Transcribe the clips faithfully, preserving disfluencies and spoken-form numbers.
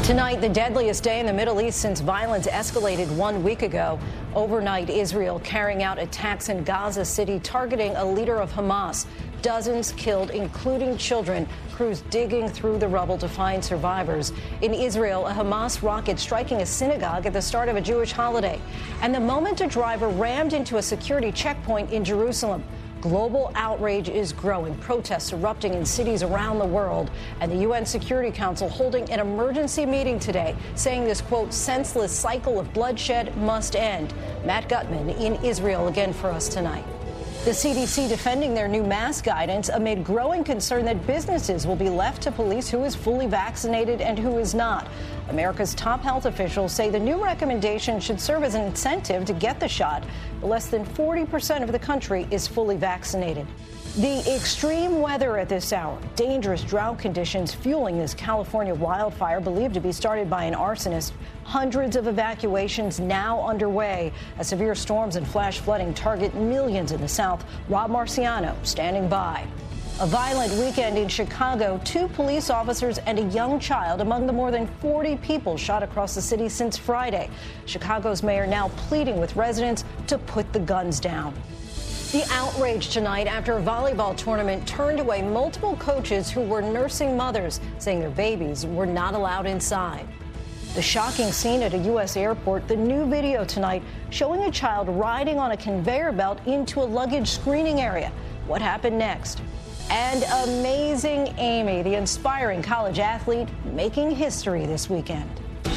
Tonight, the deadliest day in the Middle East since violence escalated one week ago. Overnight, Israel carrying out attacks in Gaza City, targeting a leader of Hamas. Dozens killed, including children. Crews digging through the rubble to find survivors. In Israel, a Hamas rocket striking a synagogue at the start of a Jewish holiday. And the moment a driver rammed into a security checkpoint in Jerusalem. Global outrage is growing, protests erupting in cities around the world, and the U N Security Council holding an emergency meeting today, saying this, quote, senseless cycle of bloodshed must end. Matt Gutman in Israel again for us tonight. The C D C defending their new mask guidance amid growing concern that businesses will be left to police who is fully vaccinated and who is not. America's top health officials say the new recommendation should serve as an incentive to get the shot. But less than forty percent of the country is fully vaccinated. The extreme weather at this hour, dangerous drought conditions fueling this California wildfire believed to be started by an arsonist. Hundreds of evacuations now underway as severe storms and flash flooding target millions in the south. Rob Marciano standing by. A violent weekend in Chicago. Two police officers and a young child among the more than forty people shot across the city since Friday. Chicago's mayor now pleading with residents to put the guns down. The outrage tonight after a volleyball tournament turned away multiple coaches who were nursing mothers, saying their babies were not allowed inside. The shocking scene at a U S airport, the new video tonight showing a child riding on a conveyor belt into a luggage screening area. What happened next? And Amazing Amy, the inspiring college athlete, making history this weekend.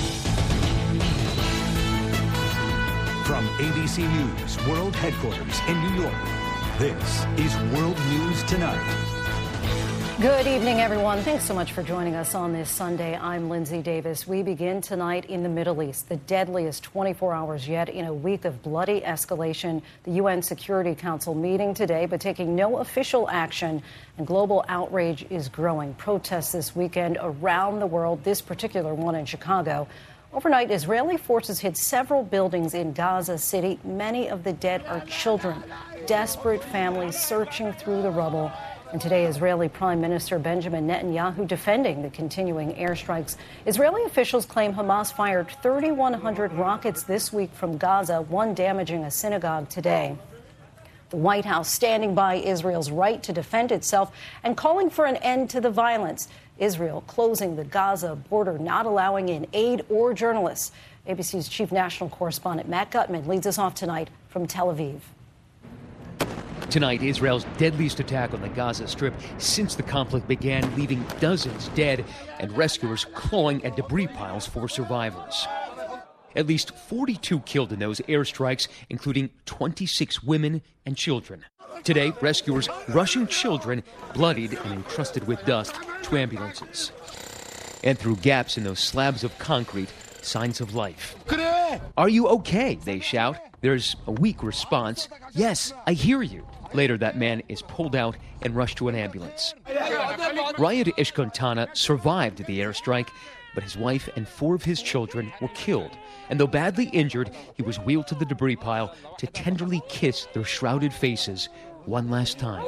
From A B C News World Headquarters in New York, this is World News Tonight. Good evening, everyone. Thanks so much for joining us on this Sunday. I'm Lindsay Davis. We begin tonight in the Middle East, the deadliest twenty-four hours yet in a week of bloody escalation. The U N Security Council meeting today, but taking no official action. And global outrage is growing. Protests this weekend around the world, this particular one in Chicago. Overnight, Israeli forces hit several buildings in Gaza City. Many of the dead are children. Desperate families searching through the rubble. And today, Israeli Prime Minister Benjamin Netanyahu defending the continuing airstrikes. Israeli officials claim Hamas fired thirty-one hundred rockets this week from Gaza, one damaging a synagogue today. The White House standing by Israel's right to defend itself and calling for an end to the violence. Israel closing the Gaza border, not allowing in aid or journalists. A B C's chief national correspondent Matt Gutman leads us off tonight from Tel Aviv. Tonight, Israel's deadliest attack on the Gaza Strip since the conflict began, leaving dozens dead and rescuers clawing at debris piles for survivors. At least forty-two killed in those airstrikes, including twenty-six women and children. Today, rescuers rushing children, bloodied and encrusted with dust, to ambulances. And through gaps in those slabs of concrete, signs of life. Are you okay? They shout. There's a weak response. Yes, I hear you. Later, that man is pulled out and rushed to an ambulance. Rayed Ishkontana survived the airstrike, but his wife and four of his children were killed. And though badly injured, he was wheeled to the debris pile to tenderly kiss their shrouded faces one last time.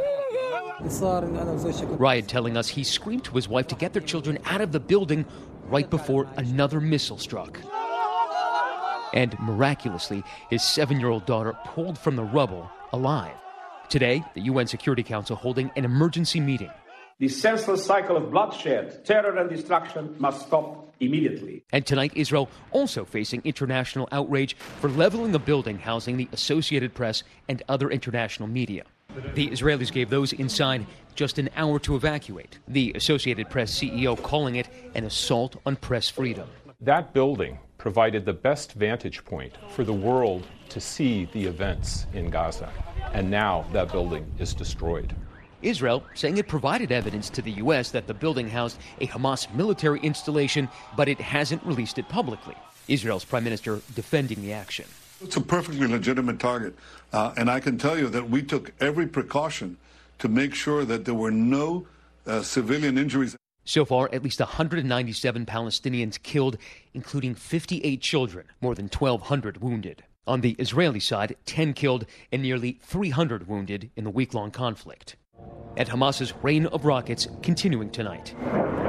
Rayed telling us he screamed to his wife to get their children out of the building right before another missile struck. And miraculously, his seven-year-old daughter pulled from the rubble alive. Today, the U N Security Council holding an emergency meeting. The senseless cycle of bloodshed, terror, and destruction must stop immediately. And tonight, Israel also facing international outrage for leveling a building housing the Associated Press and other international media. The Israelis gave those inside just an hour to evacuate. The Associated Press C E O calling it an assault on press freedom. That building provided the best vantage point for the world to see the events in Gaza. And now that building is destroyed. Israel saying it provided evidence to the U S that the building housed a Hamas military installation, but it hasn't released it publicly. Israel's prime minister defending the action. It's a perfectly legitimate target. Uh, and I can tell you that we took every precaution to make sure that there were no uh, civilian injuries. So far, at least one hundred ninety-seven Palestinians killed, including fifty-eight children, more than twelve hundred wounded. On the Israeli side, ten killed and nearly three hundred wounded in the week-long conflict. And Hamas's rain of rockets continuing tonight.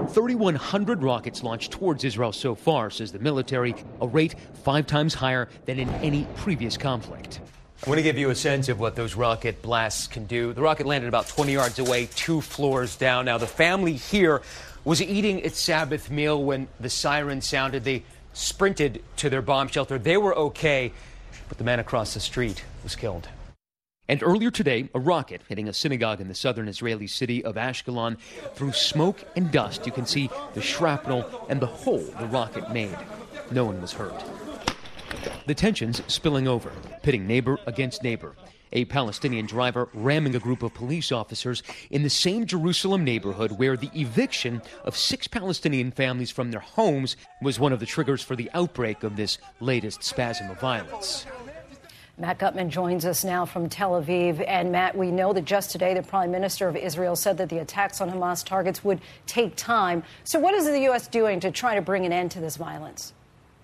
thirty-one hundred rockets launched towards Israel so far, says the military, a rate five times higher than in any previous conflict. I want to give you a sense of what those rocket blasts can do. The rocket landed about twenty yards away, two floors down. Now, the family here was eating its Sabbath meal when the siren sounded. They sprinted to their bomb shelter. They were okay, but the man across the street was killed. And earlier today, a rocket hitting a synagogue in the southern Israeli city of Ashkelon. Through smoke and dust, you can see the shrapnel and the hole the rocket made. No one was hurt. The tensions spilling over, pitting neighbor against neighbor. A Palestinian driver ramming a group of police officers in the same Jerusalem neighborhood where the eviction of six Palestinian families from their homes was one of the triggers for the outbreak of this latest spasm of violence. Matt Gutman joins us now from Tel Aviv. And Matt, we know that just today the Prime Minister of Israel said that the attacks on Hamas targets would take time. So what is the U S doing to try to bring an end to this violence?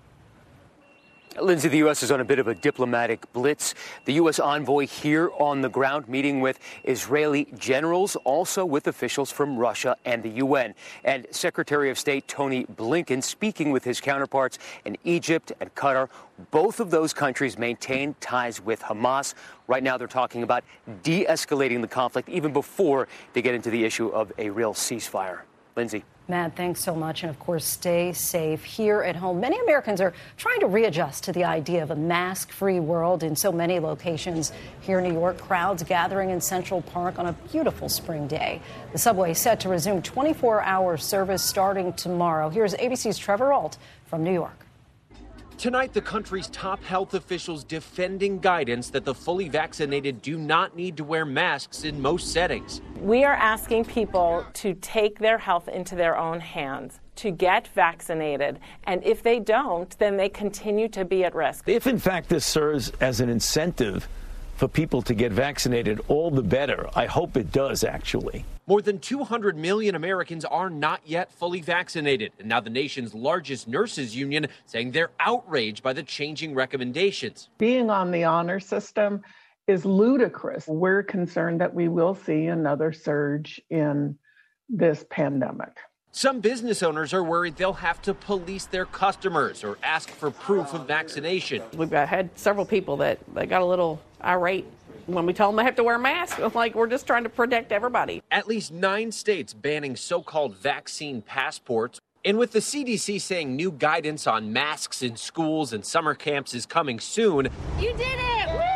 Lindsay, the U S is on a bit of a diplomatic blitz. The U S envoy here on the ground meeting with Israeli generals, also with officials from Russia and the U N. And Secretary of State Tony Blinken speaking with his counterparts in Egypt and Qatar. Both of those countries maintain ties with Hamas. Right now they're talking about de-escalating the conflict even before they get into the issue of a real ceasefire. Lindsay. Matt, thanks so much. And of course, stay safe here at home. Many Americans are trying to readjust to the idea of a mask-free world in so many locations. Here in New York, crowds gathering in Central Park on a beautiful spring day. The subway is set to resume twenty-four hour service starting tomorrow. Here's A B C's Trevor Ault from New York. Tonight, the country's top health officials defending guidance that the fully vaccinated do not need to wear masks in most settings. We are asking people to take their health into their own hands, to get vaccinated, and if they don't, then they continue to be at risk. If, in fact, this serves as an incentive for people to get vaccinated, all the better. I hope it does, actually. More than two hundred million Americans are not yet fully vaccinated. And now the nation's largest nurses union saying they're outraged by the changing recommendations. Being on the honor system is ludicrous. We're concerned that we will see another surge in this pandemic. Some business owners are worried they'll have to police their customers or ask for proof of vaccination. We've had several people that they got a little irate when we told them they have to wear masks. Like, we're just trying to protect everybody. At least nine states banning so-called vaccine passports. And with the C D C saying new guidance on masks in schools and summer camps is coming soon. You did it! Woo!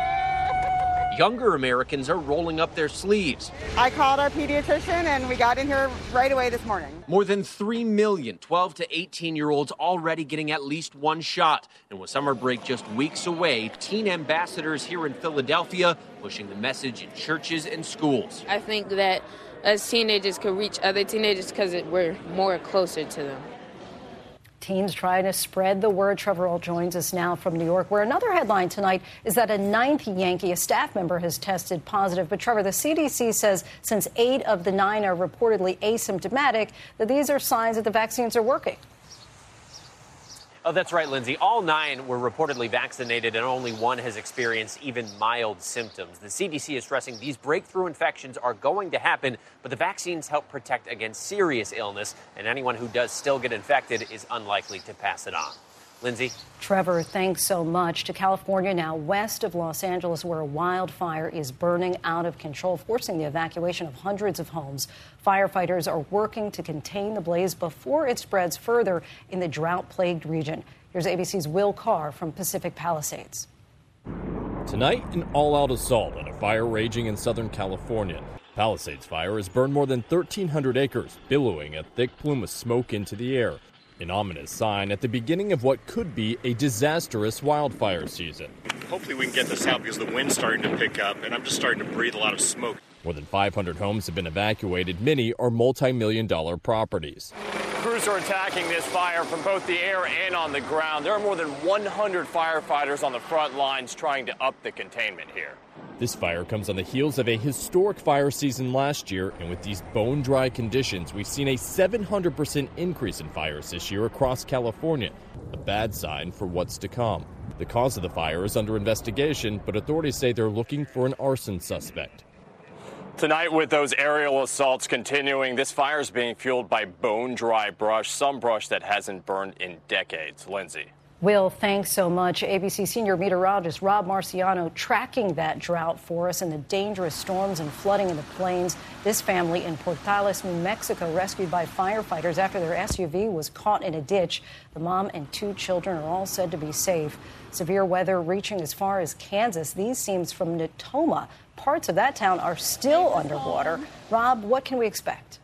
Younger Americans are rolling up their sleeves. I called our pediatrician and we got in here right away this morning. More than three million twelve to eighteen-year-olds already getting at least one shot. And with summer break just weeks away, teen ambassadors here in Philadelphia pushing the message in churches and schools. I think that us teenagers could reach other teenagers because we're more closer to them. Teens trying to spread the word. Trevor Ault joins us now from New York, where another headline tonight is that a ninth Yankee, a staff member, has tested positive. But, Trevor, the C D C says since eight of the nine are reportedly asymptomatic, that these are signs that the vaccines are working. Oh, that's right, Lindsay. All nine were reportedly vaccinated, and only one has experienced even mild symptoms. The C D C is stressing these breakthrough infections are going to happen, but the vaccines help protect against serious illness, and anyone who does still get infected is unlikely to pass it on. Lindsay? Trevor, thanks so much. To California now, west of Los Angeles, where a wildfire is burning out of control, forcing the evacuation of hundreds of homes. Firefighters are working to contain the blaze before it spreads further in the drought-plagued region. Here's A B C's Will Carr from Pacific Palisades. Tonight, an all-out assault on a fire raging in Southern California. Palisades Fire has burned more than thirteen hundred acres, billowing a thick plume of smoke into the air. An ominous sign at the beginning of what could be a disastrous wildfire season. Hopefully we can get this out because the wind's starting to pick up and I'm just starting to breathe a lot of smoke. More than five hundred homes have been evacuated. Many are multi-million dollar properties. Crews are attacking this fire from both the air and on the ground. There are more than one hundred firefighters on the front lines trying to up the containment here. This fire comes on the heels of a historic fire season last year, and with these bone-dry conditions, we've seen a seven hundred percent increase in fires this year across California, a bad sign for what's to come. The cause of the fire is under investigation, but authorities say they're looking for an arson suspect. Tonight, with those aerial assaults continuing, this fire is being fueled by bone-dry brush, some brush that hasn't burned in decades. Lindsay. Will, thanks so much. A B C senior meteorologist Rob Marciano tracking that drought for us and the dangerous storms and flooding in the plains. This family in Portales, New Mexico, rescued by firefighters after their S U V was caught in a ditch. The mom and two children are all said to be safe. Severe weather reaching as far as Kansas. These scenes from Natoma. Parts of that town are still underwater. Rob, what can we expect?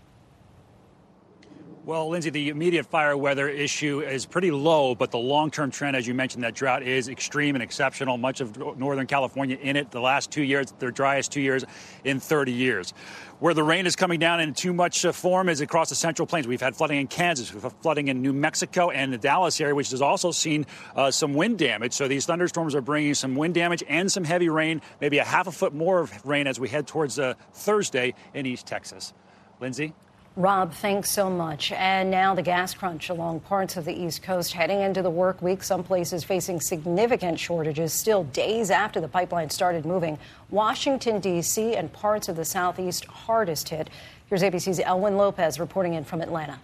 Well, Lindsay, the immediate fire weather issue is pretty low, but the long-term trend, as you mentioned, that drought is extreme and exceptional. Much of Northern California in it. The last two years, their driest two years in thirty years. Where the rain is coming down in too much uh, form is across the Central Plains. We've had flooding in Kansas, we've had flooding in New Mexico and the Dallas area, which has also seen uh, some wind damage. So these thunderstorms are bringing some wind damage and some heavy rain, maybe a half a foot more of rain as we head towards uh, Thursday in East Texas. Lindsay? Rob, thanks so much. And now the gas crunch along parts of the East Coast heading into the work week. Some places facing significant shortages still days after the pipeline started moving. Washington, D C and parts of the Southeast hardest hit. Here's A B C's Elwyn Lopez reporting in from Atlanta.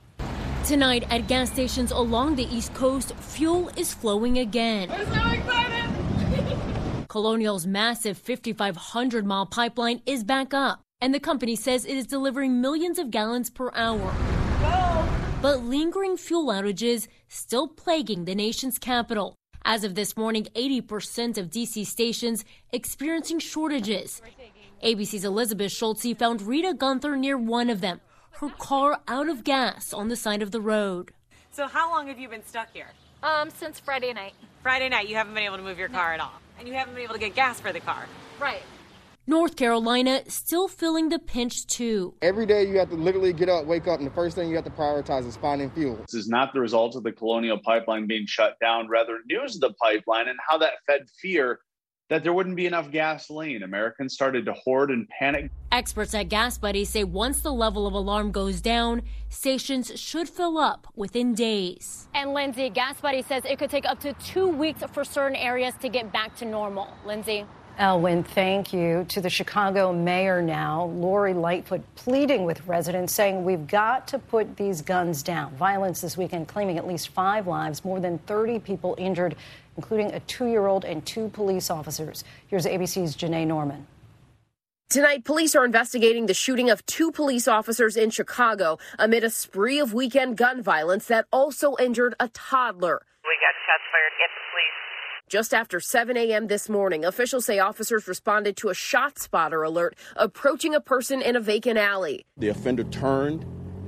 Tonight at gas stations along the East Coast, fuel is flowing again. We're so excited! Colonial's massive fifty-five hundred mile pipeline is back up, and the company says it is delivering millions of gallons per hour. Whoa. But lingering fuel outages still plaguing the nation's capital. As of this morning, eighty percent of D C stations experiencing shortages. A B C's Elizabeth Schultze found Rita Gunther near one of them, her car out of gas on the side of the road. So how long have you been stuck here? Um, since Friday night. Friday night, you haven't been able to move your car at all. And you haven't been able to get gas for the car. Right. North Carolina still feeling the pinch, too. Every day you have to literally get up, wake up, and the first thing you have to prioritize is finding fuel. This is not the result of the Colonial Pipeline being shut down, rather news of the pipeline and how that fed fear that there wouldn't be enough gasoline. Americans started to hoard and panic. Experts at Gas Buddy say once the level of alarm goes down, stations should fill up within days. And Lindsay, Gas Buddy says it could take up to two weeks for certain areas to get back to normal. Lindsay? Elwyn, thank you. To the Chicago mayor now, Lori Lightfoot pleading with residents, saying we've got to put these guns down. Violence this weekend claiming at least five lives, more than thirty people injured, including a two-year-old and two police officers. Here's A B C's Janae Norman. Tonight, police are investigating the shooting of two police officers in Chicago amid a spree of weekend gun violence that also injured a toddler. We got shots fired at the police. Just after seven a.m. this morning, officials say officers responded to a shot spotter alert approaching a person in a vacant alley. The offender turned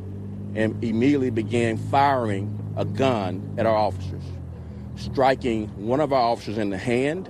and immediately began firing a gun at our officers, striking one of our officers in the hand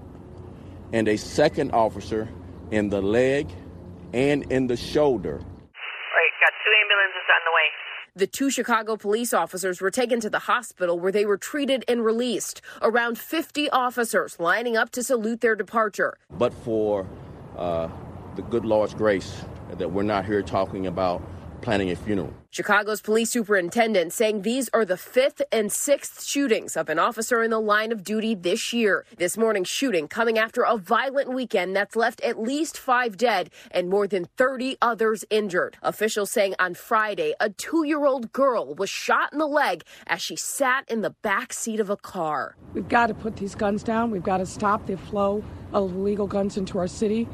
and a second officer in the leg and in the shoulder. All right, got two ambulances on the way. The two Chicago police officers were taken to the hospital where they were treated and released. Around fifty officers lining up to salute their departure. But for uh, the good Lord's grace that we're not here talking about planning a funeral. Chicago's police superintendent saying these are the fifth and sixth shootings of an officer in the line of duty this year. This morning's shooting coming after a violent weekend that's left at least five dead and more than thirty others injured. Officials saying on Friday, a two-year-old girl was shot in the leg as she sat in the back seat of a car. We've got to put these guns down. We've got to stop the flow of illegal guns into our city.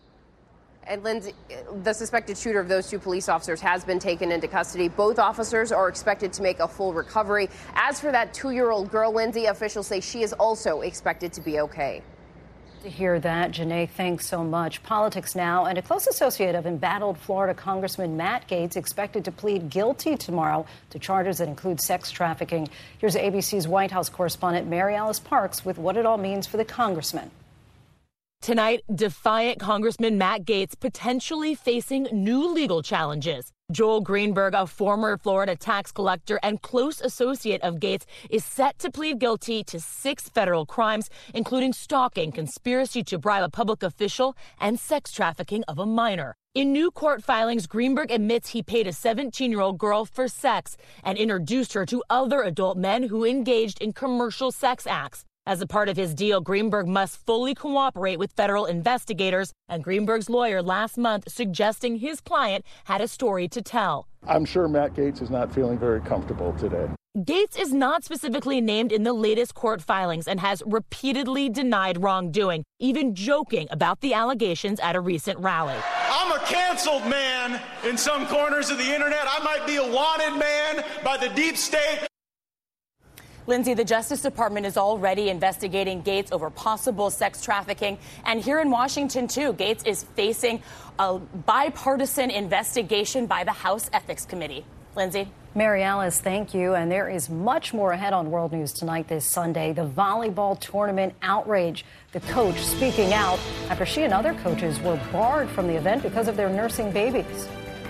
And Lindsay, the suspected shooter of those two police officers has been taken into custody. Both officers are expected to make a full recovery. As for that two-year-old girl, Lindsay, officials say she is also expected to be okay. To hear that, Janae, thanks so much. Politics now, and a close associate of embattled Florida Congressman Matt Gaetz expected to plead guilty tomorrow to charges that include sex trafficking. Here's A B C's White House correspondent Mary Alice Parks with what it all means for the congressman. Tonight, defiant Congressman Matt Gaetz potentially facing new legal challenges. Joel Greenberg, a former Florida tax collector and close associate of Gaetz, is set to plead guilty to six federal crimes, including stalking, conspiracy to bribe a public official, and sex trafficking of a minor. In new court filings, Greenberg admits he paid a seventeen-year-old girl for sex and introduced her to other adult men who engaged in commercial sex acts. As a part of his deal, Greenberg must fully cooperate with federal investigators, and Greenberg's lawyer last month suggesting his client had a story to tell. I'm sure Matt Gaetz is not feeling very comfortable today. Gaetz is not specifically named in the latest court filings and has repeatedly denied wrongdoing, even joking about the allegations at a recent rally. I'm a canceled man in some corners of the internet. I might be a wanted man by the deep state. Lindsay, the Justice Department is already investigating Gaetz over possible sex trafficking. And here in Washington, too, Gaetz is facing a bipartisan investigation by the House Ethics Committee. Lindsay? Mary Alice, thank you. And there is much more ahead on World News Tonight this Sunday. The volleyball tournament outrage. The coach speaking out after she and other coaches were barred from the event because of their nursing babies.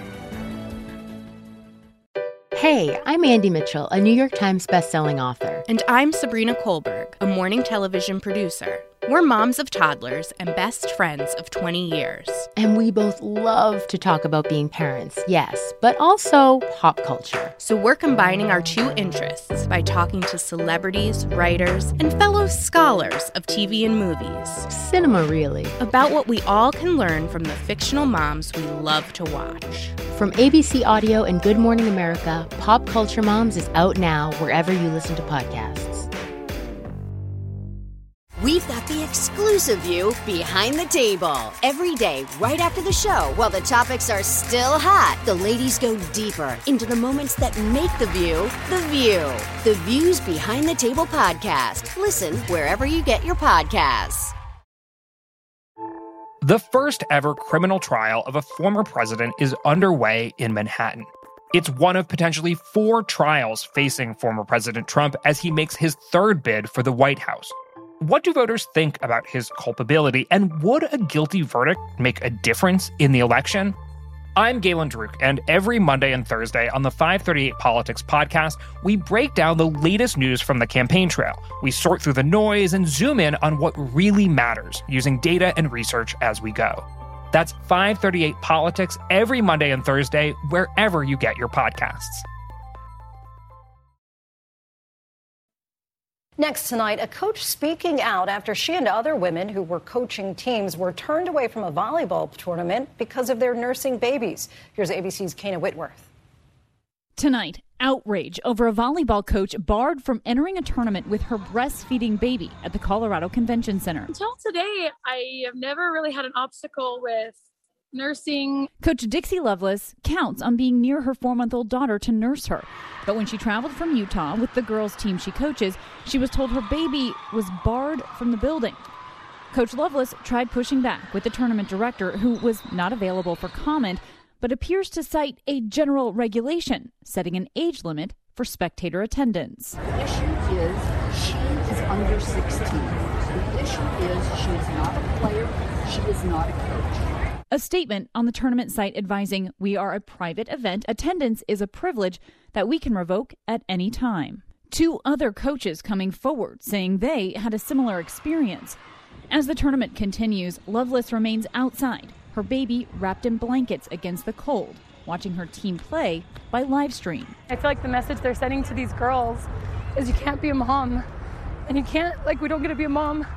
Hey, I'm Andy Mitchell, a New York Times bestselling author. And I'm Sabrina Kohlberg, a morning television producer. We're moms of toddlers and best friends of twenty years. And we both love to talk about being parents, yes, but also pop culture. So we're combining our two interests by talking to celebrities, writers, and fellow scholars of T V and movies. Cinema, really. About what we all can learn from the fictional moms we love to watch. From A B C Audio and Good Morning America, Pop Culture Moms is out now wherever you listen to podcasts. We've got the exclusive view behind the table. Every day, right after the show, while the topics are still hot, the ladies go deeper into the moments that make the view the view. The Views Behind the Table podcast. Listen wherever you get your podcasts. The first ever criminal trial of a former president is underway in Manhattan. It's one of potentially four trials facing former President Trump as he makes his third bid for the White House. What do voters think about his culpability, and would a guilty verdict make a difference in the election? I'm Galen Druk, and every Monday and Thursday on the five thirty-eight Politics podcast, we break down the latest news from the campaign trail. We sort through the noise and zoom in on what really matters, using data and research as we go. That's five thirty-eight Politics every Monday and Thursday, wherever you get your podcasts. Next tonight, a coach speaking out after she and other women who were coaching teams were turned away from a volleyball tournament because of their nursing babies. Here's A B C's Kana Whitworth. Tonight, outrage over a volleyball coach barred from entering a tournament with her breastfeeding baby at the Colorado Convention Center. Until today, I have never really had an obstacle with nursing. Coach Dixie Lovelace counts on being near her four-month-old daughter to nurse her. But when she traveled from Utah with the girls' team she coaches, she was told her baby was barred from the building. Coach Lovelace tried pushing back with the tournament director, who was not available for comment, but appears to cite a general regulation setting an age limit for spectator attendance. The issue is she is under sixteen. The issue is she is not a player, she is not a coach. A statement on the tournament site advising we are a private event, attendance is a privilege that we can revoke at any time. Two other coaches coming forward saying they had a similar experience. As the tournament continues, Lovelace remains outside, her baby wrapped in blankets against the cold, watching her team play by live stream. I feel like the message they're sending to these girls is you can't be a mom, and you can't, like, we don't get to be a mom,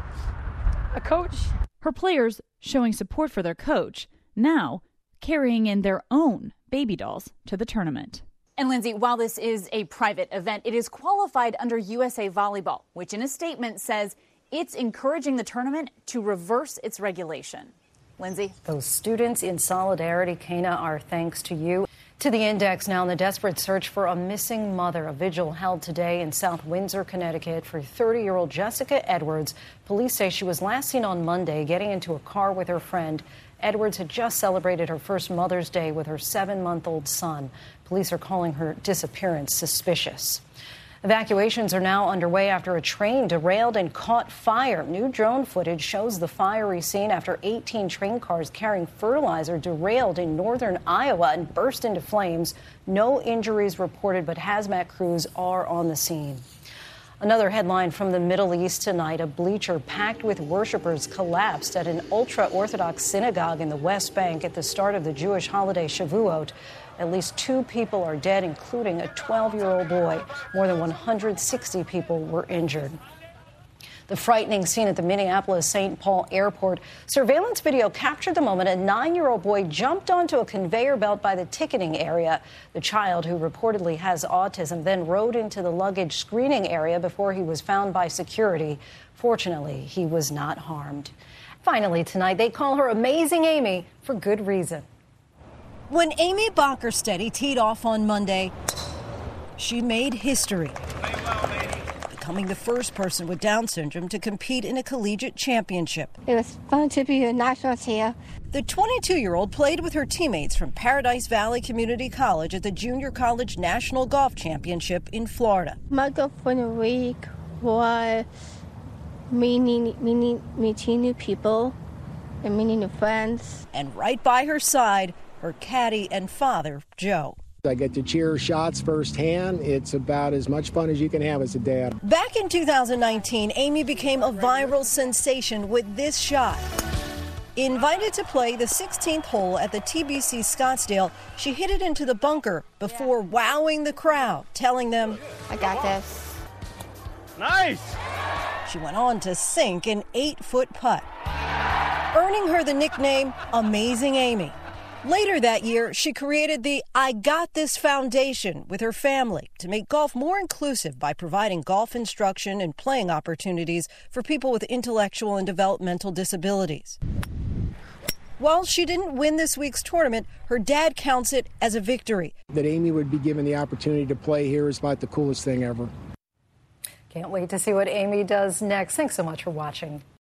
a coach. Her players showing support for their coach, now carrying in their own baby dolls to the tournament. And Lindsay, while this is a private event, it is qualified under U S A Volleyball, which in a statement says it's encouraging the tournament to reverse its regulation. Lindsay? Those students in solidarity, Kana, our thanks to you. To the Index now, in the desperate search for a missing mother. A vigil held today in South Windsor, Connecticut for thirty-year-old Jessica Edwards. Police say she was last seen on Monday getting into a car with her friend. Edwards had just celebrated her first Mother's Day with her seven-month-old son. Police are calling her disappearance suspicious. Evacuations are now underway after a train derailed and caught fire. New drone footage shows the fiery scene after eighteen train cars carrying fertilizer derailed in northern Iowa and burst into flames. No injuries reported, but hazmat crews are on the scene. Another headline from the Middle East tonight. A bleacher packed with worshipers collapsed at an ultra-Orthodox synagogue in the West Bank at the start of the Jewish holiday Shavuot. At least two people are dead, including a twelve-year-old boy. More than one hundred sixty people were injured. The frightening scene at the Minneapolis Saint Paul Airport. Surveillance video captured the moment a nine-year-old boy jumped onto a conveyor belt by the ticketing area. The child, who reportedly has autism, then rode into the luggage screening area before he was found by security. Fortunately, he was not harmed. Finally tonight, they call her Amazing Amy for good reason. When Amy Bockerstedt teed off on Monday, she made history, becoming the first person with Down syndrome to compete in a collegiate championship. It was fun to be a national chair. The twenty-two-year-old played with her teammates from Paradise Valley Community College at the Junior College National Golf Championship in Florida. My goal for the week was meeting, meeting, meeting new people and meeting new friends. And right by her side, her caddy and father, Joe. I get to cheer shots firsthand. It's about as much fun as you can have as a dad. Back in two thousand nineteen, Amy became a viral sensation with this shot. Invited to play the sixteenth hole at the T B C Scottsdale, she hit it into the bunker before wowing the crowd, telling them, I got this. Nice! She went on to sink an eight-foot putt, earning her the nickname Amazing Amy. Later that year, she created the I Got This Foundation with her family to make golf more inclusive by providing golf instruction and playing opportunities for people with intellectual and developmental disabilities. While she didn't win this week's tournament, her dad counts it as a victory. That Amy would be given the opportunity to play here is about the coolest thing ever. Can't wait to see what Amy does next. Thanks so much for watching.